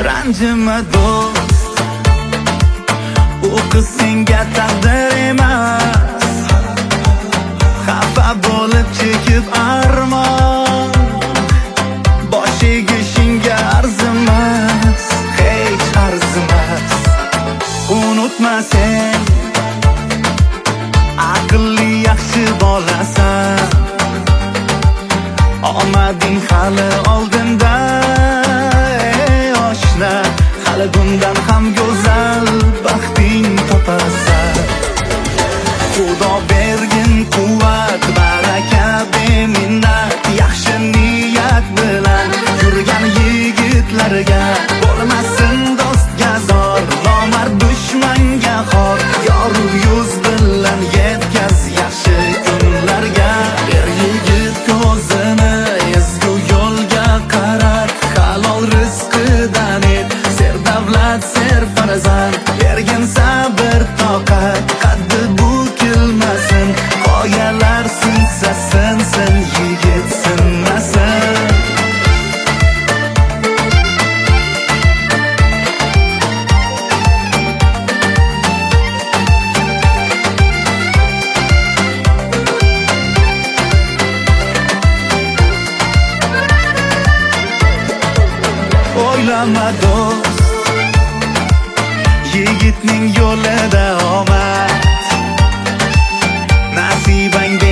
ranjima do'st, u qiz senga taqdir emas. Xafa bo'lib chekib armon, boshiga shinga arzimas, hech arzimas. Unutma sen aqlli yaxshi bolasan, omading hali oldinda. Oshna, hali bundan ham go'zal baxting topasan. Xudo bergin quvvat, baraka, beminnat, yaxshi niyat bilan yurgan yigitlarga bo'lmasin dostga zor, nomard dushmanga xor. Yorug' yuz bilan yetkaz yaxshi kunlarga. Er yigit ko'zini ezgu yo'lga qarat, halol rizqidan et, ser davlat, ser farzand. Bergin sabr toqat, qaddi bukilmasin, qoyalar sinsa sinsin, yigit sinmasin. O'ylama do'st, yigitning yo'lida omad, nasibangga